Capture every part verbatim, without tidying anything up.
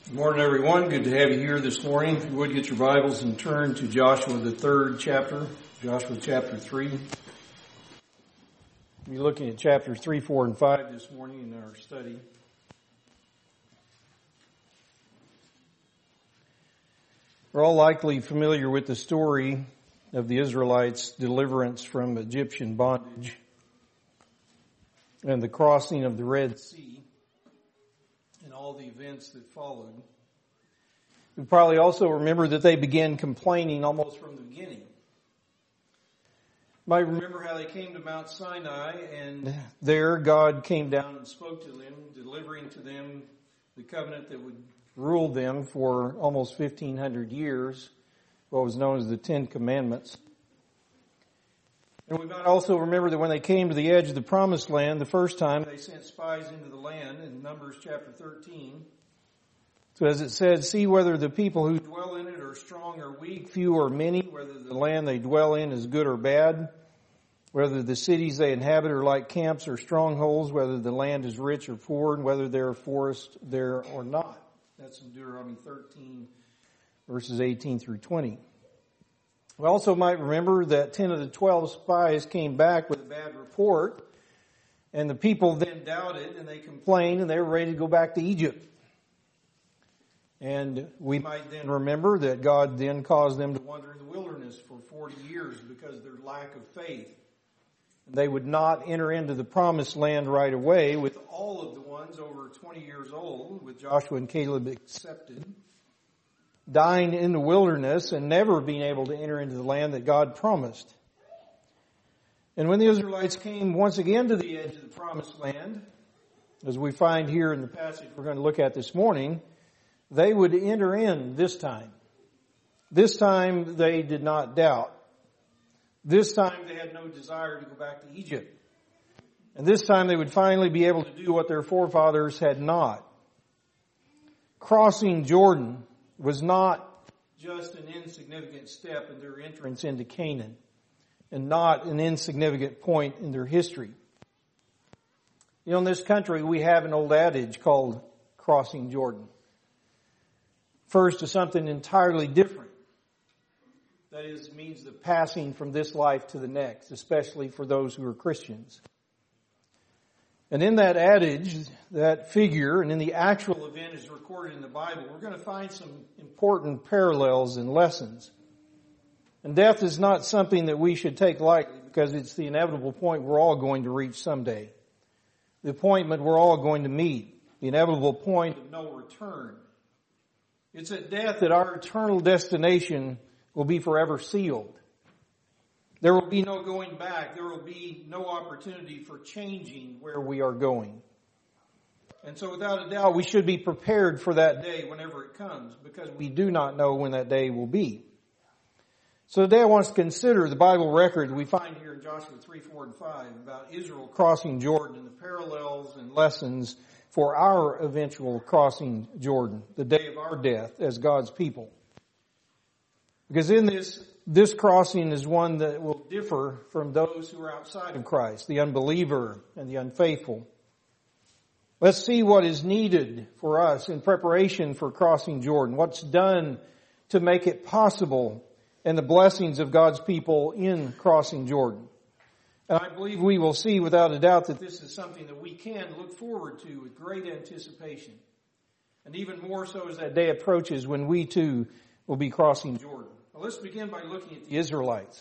Good morning, everyone. Good to have you here this morning. If you would, get your Bibles and turn to Joshua, the third chapter, Joshua chapter three. We'll be looking at chapters three, four, and five this morning in our study. We're all likely familiar with the story of the Israelites' deliverance from Egyptian bondage and the crossing of the Red Sea and all the events that followed. We probably also remember that they began complaining almost from the beginning. You might remember how they came to Mount Sinai, and there God came down and spoke to them, delivering to them the covenant that would rule them for almost fifteen hundred years, what was known as the Ten Commandments. And we might also remember that when they came to the edge of the Promised Land the first time, they sent spies into the land in Numbers chapter thirteen. So as it says, see whether the people who dwell in it are strong or weak, few or many, whether the land they dwell in is good or bad, whether the cities they inhabit are like camps or strongholds, whether the land is rich or poor, and whether there are forests there or not. That's in Deuteronomy thirteen, verses eighteen through twenty. We also might remember that ten of the twelve spies came back with a bad report, and the people then doubted, and they complained, and they were ready to go back to Egypt. And we might then remember that God then caused them to wander in the wilderness for forty years because of their lack of faith. They would not enter into the promised land right away, with all of the ones over twenty years old, with Joshua and Caleb accepted, dying in the wilderness and never being able to enter into the land that God promised. And when the Israelites came once again to the edge of the promised land, as we find here in the passage we're going to look at this morning, they would enter in this time. This time they did not doubt. This time they had no desire to go back to Egypt. And this time they would finally be able to do what their forefathers had not. Crossing Jordan was not just an insignificant step in their entrance into Canaan, and not an insignificant point in their history. You know, in this country we have an old adage called crossing Jordan. Refers to something entirely different. That is, means the passing from this life to the next, especially for those who are Christians. And in that adage, that figure, and in the actual event as recorded in the Bible, we're going to find some important parallels and lessons. And death is not something that we should take lightly, because it's the inevitable point we're all going to reach someday. The appointment we're all going to meet. The inevitable point of no return. It's at death that our eternal destination will be forever sealed. There will be no going back. There will be no opportunity for changing where we are going. And so without a doubt, we should be prepared for that day whenever it comes, because we do not know when that day will be. So today I want us to consider the Bible record we find here in Joshua three, four, and five about Israel crossing Jordan and the parallels and lessons for our eventual crossing Jordan, the day of our death as God's people. Because in this, this crossing is one that will differ from those who are outside of Christ, the unbeliever and the unfaithful. Let's see what is needed for us in preparation for crossing Jordan, what's done to make it possible, and the blessings of God's people in crossing Jordan. And I believe we will see without a doubt that this is something that we can look forward to with great anticipation. And even more so as that day approaches when we too will be crossing Jordan. Well, let's begin by looking at the Israelites.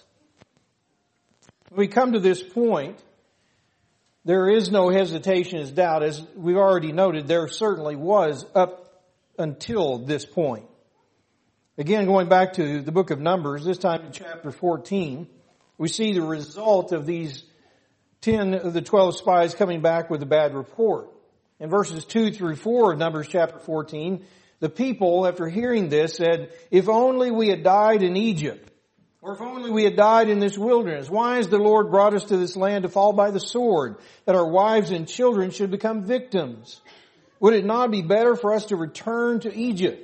When we come to this point, there is no hesitation as doubt. As we've already noted, there certainly was up until this point. Again, going back to the book of Numbers, this time in chapter fourteen, we see the result of these ten of the twelve spies coming back with a bad report. In verses two through four of Numbers chapter fourteen, the people, after hearing this, said, if only we had died in Egypt, or if only we had died in this wilderness. Why has the Lord brought us to this land to fall by the sword, that our wives and children should become victims? Would it not be better for us to return to Egypt?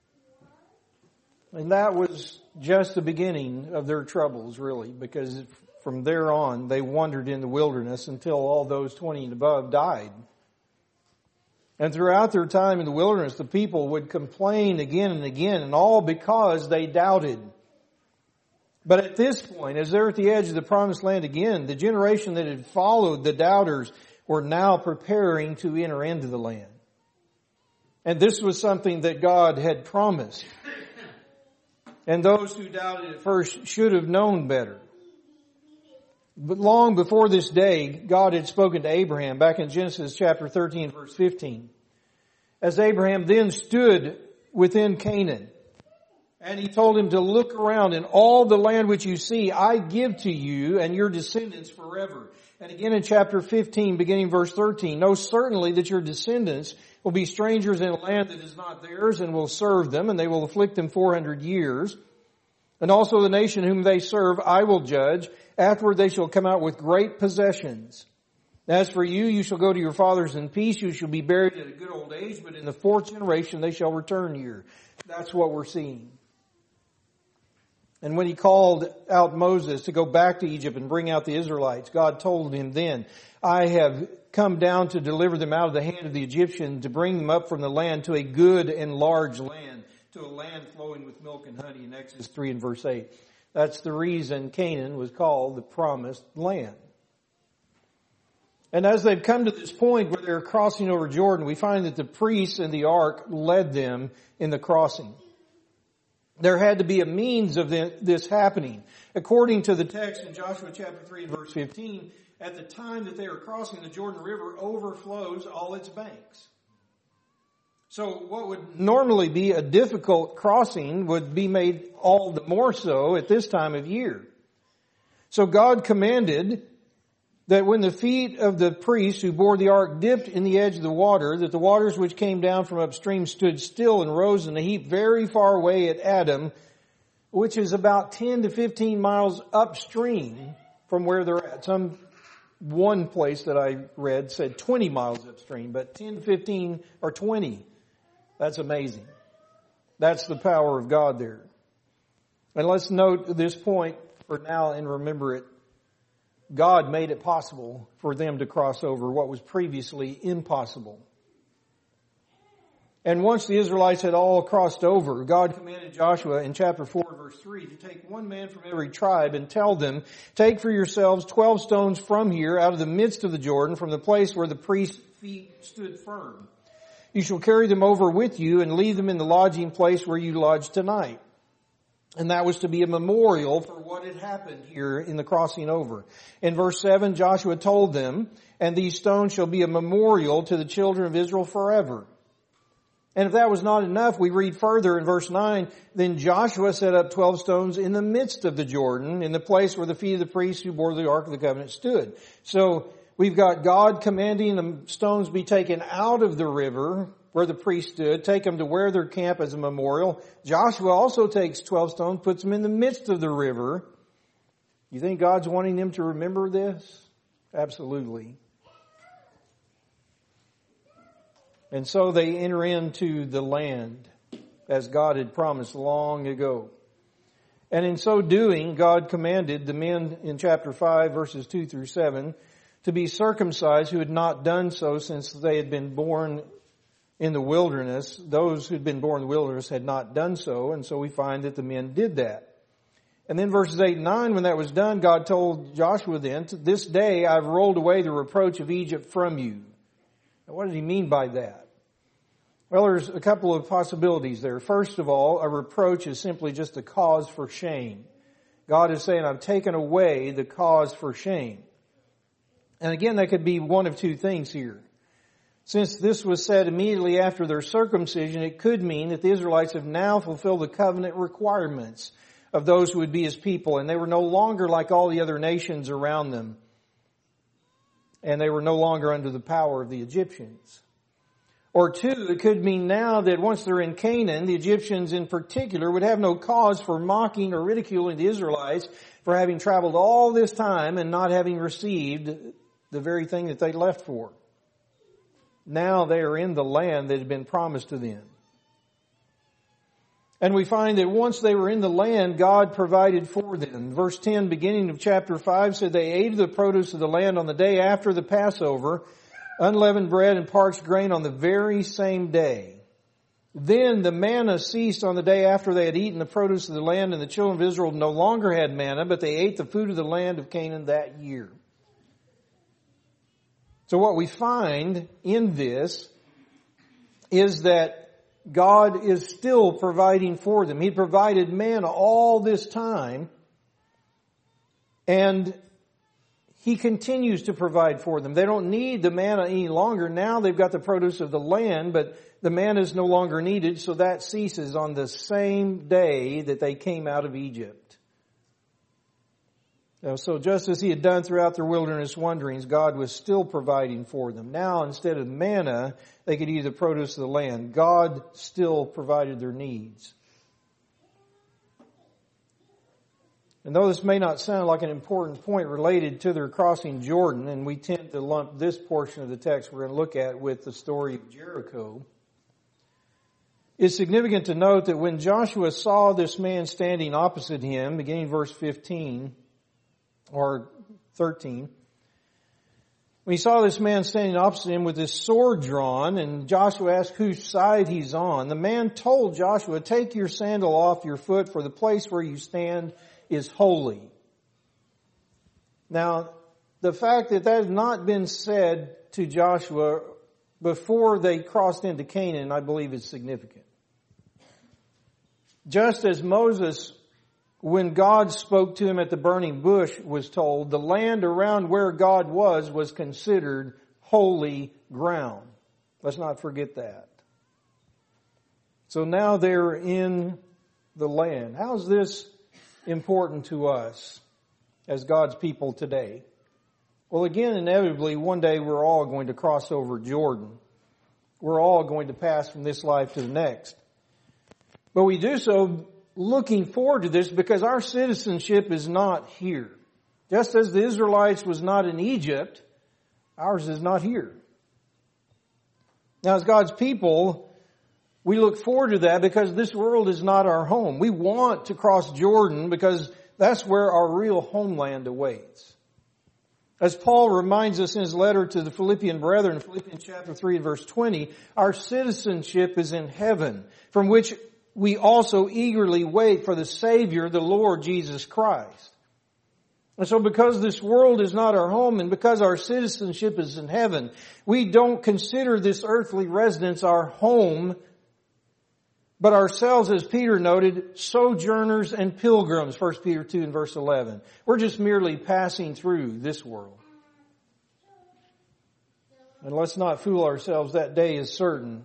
And that was just the beginning of their troubles, really, because from there on, they wandered in the wilderness until all those twenty and above died. And throughout their time in the wilderness, the people would complain again and again, and all because they doubted. But at this point, as they're at the edge of the promised land again, the generation that had followed the doubters were now preparing to enter into the land. And this was something that God had promised. And those who doubted at first should have known better. But long before this day, God had spoken to Abraham back in Genesis chapter thirteen, verse fifteen. As Abraham then stood within Canaan, and he told him to look around, in all the land which you see, I give to you and your descendants forever. And again in chapter fifteen, beginning verse thirteen, know certainly that your descendants will be strangers in a land that is not theirs, and will serve them, and they will afflict them four hundred years. And also the nation whom they serve I will judge. Afterward they shall come out with great possessions. As for you, you shall go to your fathers in peace. You shall be buried at a good old age, but in the fourth generation they shall return here. That's what we're seeing. And when he called out Moses to go back to Egypt and bring out the Israelites, God told him then, I have come down to deliver them out of the hand of the Egyptians, to bring them up from the land to a good and large land, to a land flowing with milk and honey, in Exodus three and verse eight. That's the reason Canaan was called the promised land. And as they've come to this point where they're crossing over Jordan, we find that the priests and the ark led them in the crossing. There had to be a means of this happening. According to the text in Joshua chapter three and verse fifteen, at the time that they are crossing, the Jordan River overflows all its banks. So what would normally be a difficult crossing would be made all the more so at this time of year. So God commanded that when the feet of the priests who bore the ark dipped in the edge of the water, that the waters which came down from upstream stood still and rose in a heap very far away at Adam, which is about ten to fifteen miles upstream from where they're at. Some one place that I read said twenty miles upstream, but ten, fifteen, or twenty. That's amazing. That's the power of God there. And let's note this point for now and remember it. God made it possible for them to cross over what was previously impossible. And once the Israelites had all crossed over, God commanded Joshua in chapter four, verse three, to take one man from every tribe and tell them, take for yourselves twelve stones from here, out of the midst of the Jordan, from the place where the priest's feet stood firm. You shall carry them over with you and leave them in the lodging place where you lodge tonight. And that was to be a memorial for what had happened here in the crossing over. In verse seven, Joshua told them, and these stones shall be a memorial to the children of Israel forever. And if that was not enough, we read further in verse nine, then Joshua set up twelve stones in the midst of the Jordan, in the place where the feet of the priests who bore the Ark of the Covenant stood. So we've got God commanding the stones be taken out of the river where the priests stood, take them to where their camp as a memorial. Joshua also takes twelve stones, puts them in the midst of the river. You think God's wanting them to remember this? Absolutely. And so they enter into the land as God had promised long ago. And in so doing, God commanded the men in chapter five, verses two through seven, to be circumcised who had not done so since they had been born in the wilderness. Those who had been born in the wilderness had not done so, and so we find that the men did that. And then verses eight and nine, when that was done, God told Joshua then, this day I've rolled away the reproach of Egypt from you. Now, what did he mean by that? Well, there's a couple of possibilities there. First of all, a reproach is simply just a cause for shame. God is saying, I've taken away the cause for shame. And again, that could be one of two things here. Since this was said immediately after their circumcision, it could mean that the Israelites have now fulfilled the covenant requirements of those who would be his people, and they were no longer like all the other nations around them. And they were no longer under the power of the Egyptians. Or two, it could mean now that once they're in Canaan, the Egyptians in particular would have no cause for mocking or ridiculing the Israelites for having traveled all this time and not having received the very thing that they left for. Now they are in the land that had been promised to them. And we find that once they were in the land, God provided for them. Verse ten, beginning of chapter five, said they ate of the produce of the land on the day after the Passover, unleavened bread and parched grain on the very same day. Then the manna ceased on the day after they had eaten the produce of the land, and the children of Israel no longer had manna, but they ate the food of the land of Canaan that year. So what we find in this is that God is still providing for them. He provided manna all this time, and He continues to provide for them. They don't need the manna any longer. Now they've got the produce of the land, but the manna is no longer needed, so that ceases on the same day that they came out of Egypt. So just as He had done throughout their wilderness wanderings, God was still providing for them. Now, instead of manna, they could eat the produce of the land. God still provided their needs. And though this may not sound like an important point related to their crossing Jordan, and we tend to lump this portion of the text we're going to look at with the story of Jericho, it's significant to note that when Joshua saw this man standing opposite him, beginning verse fifteen, or thirteen, when he saw this man standing opposite him with his sword drawn, and Joshua asked whose side he's on, the man told Joshua, "Take your sandal off your foot, for the place where you stand is holy." Now, the fact that that has not been said to Joshua before they crossed into Canaan, I believe is significant. Just as Moses, when God spoke to him at the burning bush, was told, the land around where God was was considered holy ground. Let's not forget that. So now they're in the land. How's this important to us as God's people today? Well, again, inevitably, one day we're all going to cross over Jordan. We're all going to pass from this life to the next. But we do so looking forward to this because our citizenship is not here. Just as the Israelites was not in Egypt, ours is not here. Now, as God's people, we look forward to that because this world is not our home. We want to cross Jordan because that's where our real homeland awaits. As Paul reminds us in his letter to the Philippian brethren, Philippians chapter three and verse twenty, our citizenship is in heaven, from which we also eagerly wait for the Savior, the Lord Jesus Christ. And so because this world is not our home and because our citizenship is in heaven, we don't consider this earthly residence our home, but ourselves, as Peter noted, sojourners and pilgrims, First Peter two and verse eleven. We're just merely passing through this world. And let's not fool ourselves, that day is certain.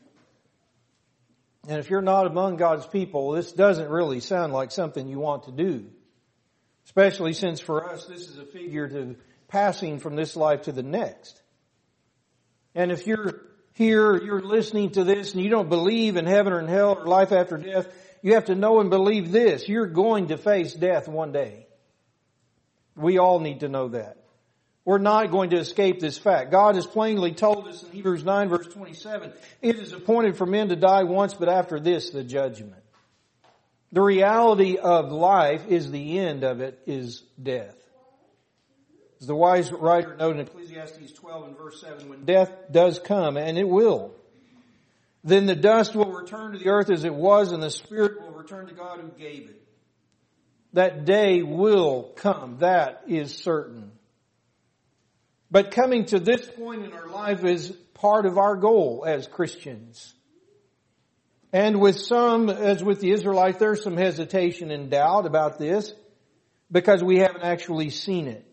And if you're not among God's people, this doesn't really sound like something you want to do. Especially since for us, this is a figure to passing from this life to the next. And if you're here, you're listening to this, and you don't believe in heaven or in hell or life after death, you have to know and believe this. You're going to face death one day. We all need to know that. We're not going to escape this fact. God has plainly told us in Hebrews nine verse twenty-seven, it is appointed for men to die once, but after this, the judgment. The reality of life is the end of it is death. As the wise writer noted in Ecclesiastes twelve and verse seven, when death does come, and it will, then the dust will return to the earth as it was, and the spirit will return to God who gave it. That day will come. That is certain. But coming to this point in our life is part of our goal as Christians. And with some, as with the Israelites, there's some hesitation and doubt about this because we haven't actually seen it.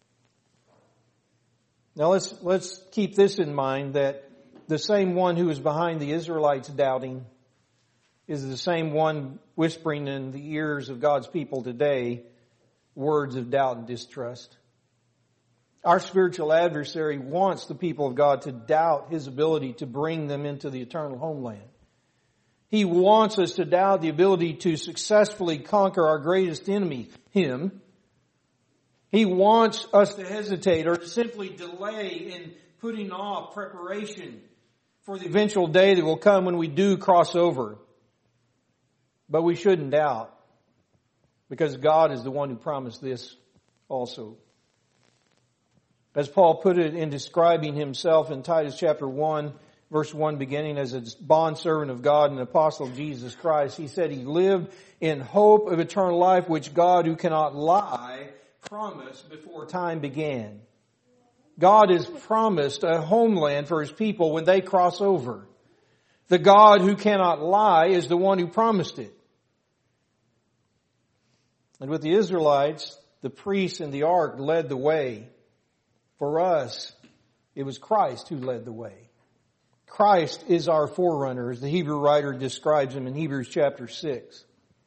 Now let's, let's keep this in mind, that the same one who is behind the Israelites doubting is the same one whispering in the ears of God's people today words of doubt and distrust. Our spiritual adversary wants the people of God to doubt His ability to bring them into the eternal homeland. He wants us to doubt the ability to successfully conquer our greatest enemy, Him. He wants us to hesitate or to simply delay in putting off preparation for the eventual day that will come when we do cross over. But we shouldn't doubt, because God is the one who promised this also. As Paul put it in describing himself in Titus chapter one, verse one beginning, as a bondservant of God and apostle of Jesus Christ, he said he lived in hope of eternal life, which God, who cannot lie, promised before time began. God has promised a homeland for His people when they cross over. The God who cannot lie is the one who promised it. And with the Israelites, the priests in the ark led the way. For us, it was Christ who led the way. Christ is our forerunner, as the Hebrew writer describes him in Hebrews chapter six.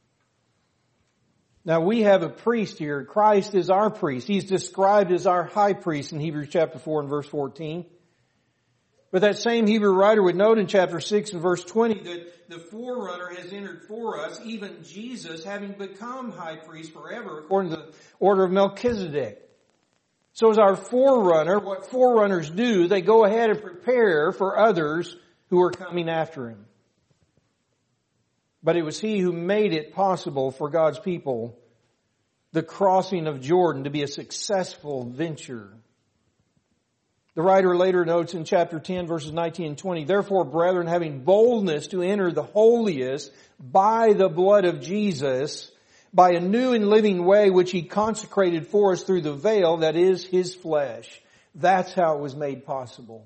Now we have a priest here. Christ is our priest. He's described as our high priest in Hebrews chapter four and verse fourteen. But that same Hebrew writer would note in chapter six and verse twenty that the forerunner has entered for us, even Jesus having become high priest forever, according to the order of Melchizedek. So as our forerunner, what forerunners do, they go ahead and prepare for others who are coming after him. But it was He who made it possible for God's people, the crossing of Jordan, to be a successful venture. The writer later notes in chapter ten, verses nineteen and twenty, "Therefore, brethren, having boldness to enter the holiest by the blood of Jesus, by a new and living way which He consecrated for us through the veil, that is His flesh." That's how it was made possible.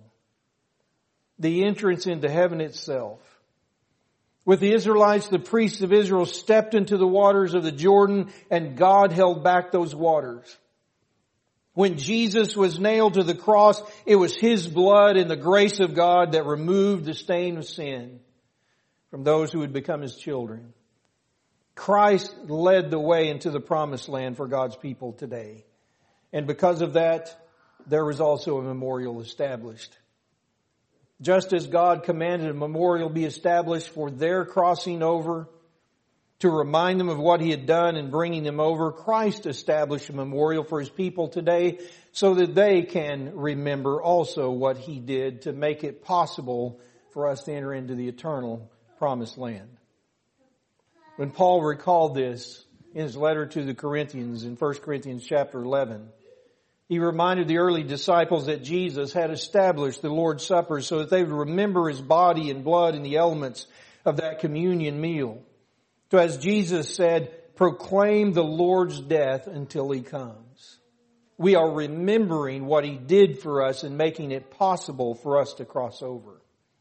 The entrance into heaven itself. With the Israelites, the priests of Israel stepped into the waters of the Jordan, and God held back those waters. When Jesus was nailed to the cross, it was His blood and the grace of God that removed the stain of sin from those who would become His children. Christ led the way into the promised land for God's people today. And because of that, there was also a memorial established. Just as God commanded a memorial be established for their crossing over, to remind them of what He had done in bringing them over, Christ established a memorial for His people today so that they can remember also what He did to make it possible for us to enter into the eternal promised land. When Paul recalled this in his letter to the Corinthians in First Corinthians chapter eleven, he reminded the early disciples that Jesus had established the Lord's Supper so that they would remember His body and blood and the elements of that communion meal. So as Jesus said, proclaim the Lord's death until He comes. We are remembering what He did for us and making it possible for us to cross over.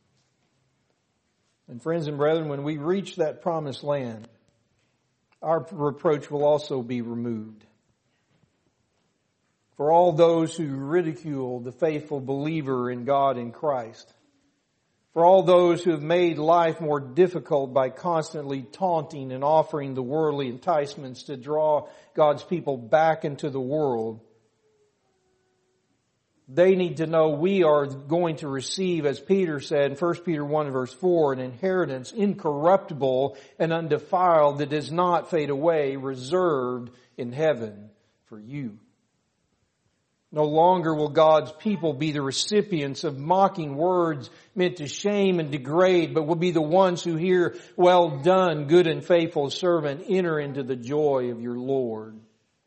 And friends and brethren, when we reach that promised land, our reproach will also be removed. For all those who ridicule the faithful believer in God and Christ, for all those who have made life more difficult by constantly taunting and offering the worldly enticements to draw God's people back into the world, they need to know we are going to receive, as Peter said in First Peter one verse four, an inheritance incorruptible and undefiled that does not fade away, reserved in heaven for you. No longer will God's people be the recipients of mocking words meant to shame and degrade, but will be the ones who hear, "Well done, good and faithful servant, enter into the joy of your Lord."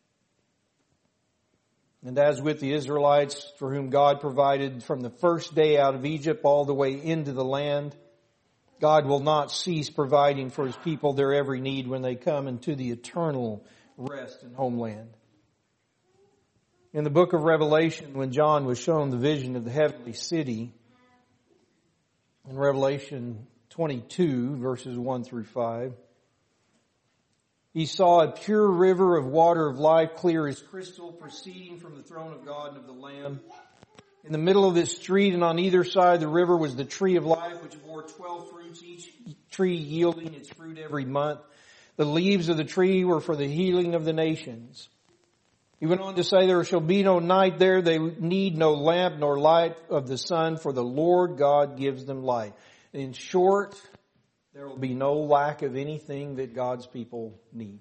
And as with the Israelites, for whom God provided from the first day out of Egypt all the way into the land, God will not cease providing for His people their every need when they come into the eternal rest and homeland. In the book of Revelation, when John was shown the vision of the heavenly city, in Revelation twenty-two, verses one through five, he saw a pure river of water of life, clear as crystal, proceeding from the throne of God and of the Lamb. In the middle of this street and on either side of the river was the tree of life, which bore twelve fruits, each tree yielding its fruit every month. The leaves of the tree were for the healing of the nations. He went on to say, there shall be no night there. They need no lamp nor light of the sun, for the Lord God gives them light. In short, there will be no lack of anything that God's people need.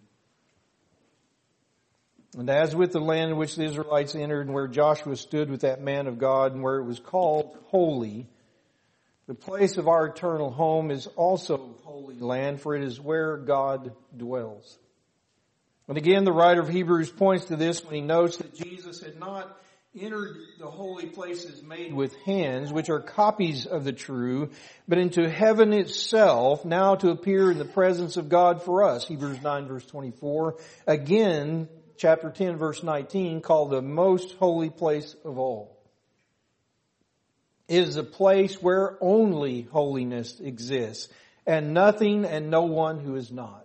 And as with the land in which the Israelites entered and where Joshua stood with that man of God and where it was called holy, the place of our eternal home is also holy land, for it is where God dwells. And again, the writer of Hebrews points to this when he notes that Jesus had not entered the holy places made with hands, which are copies of the true, but into heaven itself, now to appear in the presence of God for us. Hebrews nine verse twenty-four. Again, chapter ten verse nineteen, called the most holy place of all. It is a place where only holiness exists, and nothing and no one who is not.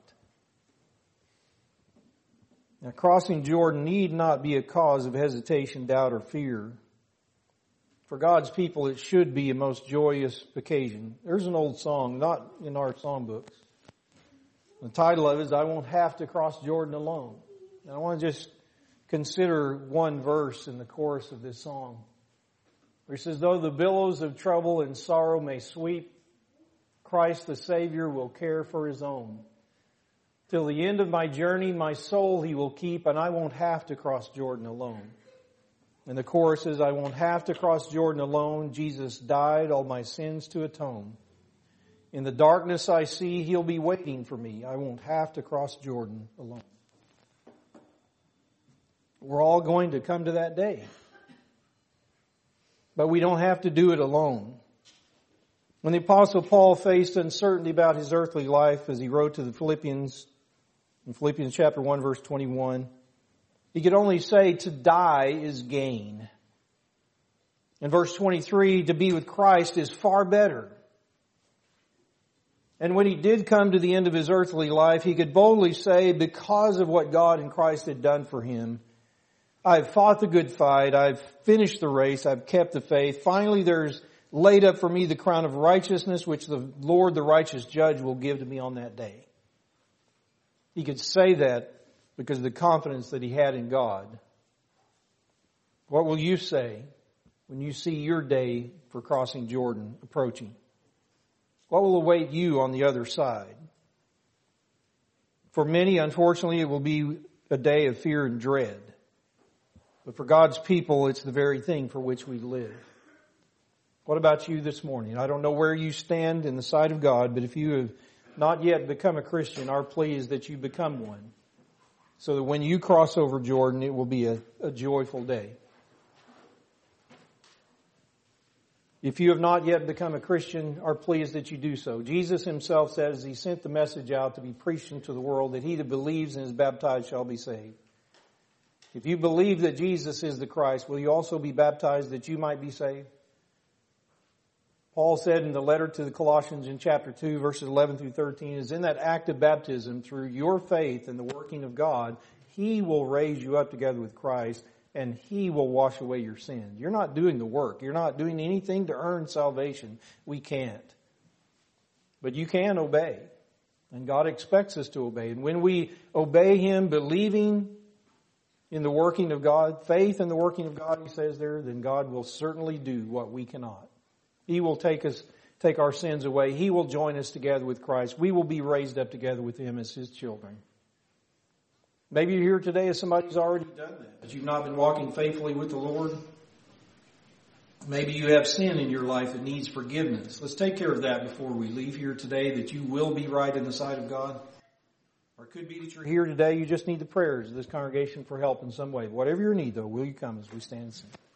Now, crossing Jordan need not be a cause of hesitation, doubt, or fear. For God's people, it should be a most joyous occasion. There's an old song, not in our songbooks. The title of it is, I Won't Have to Cross Jordan Alone. And I want to just consider one verse in the chorus of this song. Where he says, though the billows of trouble and sorrow may sweep, Christ the Savior will care for His own. Till the end of my journey, my soul He will keep, and I won't have to cross Jordan alone. And the chorus is, I won't have to cross Jordan alone. Jesus died all my sins to atone. In the darkness I see He'll be waiting for me. I won't have to cross Jordan alone. We're all going to come to that day. But we don't have to do it alone. When the Apostle Paul faced uncertainty about his earthly life, as he wrote to the Philippians, in Philippians chapter one verse twenty-one, he could only say, to die is gain. In verse twenty-three, to be with Christ is far better. And when he did come to the end of his earthly life, he could boldly say, because of what God in Christ had done for him, I've fought the good fight, I've finished the race, I've kept the faith. Finally, there's laid up for me the crown of righteousness, which the Lord, the righteous judge, will give to me on that day. He could say that because of the confidence that he had in God. What will you say when you see your day for crossing Jordan approaching? What will await you on the other side? For many, unfortunately, it will be a day of fear and dread. But for God's people, it's the very thing for which we live. What about you this morning? I don't know where you stand in the sight of God, but if you have not yet become a Christian, our plea is that you become one. So that when you cross over Jordan, it will be a, a joyful day. If you have not yet become a Christian, our plea is that you do so. Jesus Himself says He sent the message out to be preached into the world, that he that believes and is baptized shall be saved. If you believe that Jesus is the Christ, will you also be baptized that you might be saved? Paul said in the letter to the Colossians in chapter two, verses eleven through thirteen, is in that act of baptism, through your faith and the working of God, He will raise you up together with Christ, and He will wash away your sins. You're not doing the work. You're not doing anything to earn salvation. We can't. But you can obey. And God expects us to obey. And when we obey Him, believing in the working of God, faith in the working of God, He says there, then God will certainly do what we cannot. He will take us, take our sins away. He will join us together with Christ. We will be raised up together with Him as His children. Maybe you're here today as somebody who's already done that, but you've not been walking faithfully with the Lord. Maybe you have sin in your life that needs forgiveness. Let's take care of that before we leave here today, that you will be right in the sight of God. Or it could be that you're here today, you just need the prayers of this congregation for help in some way. Whatever your need, though, will you come as we stand and sing?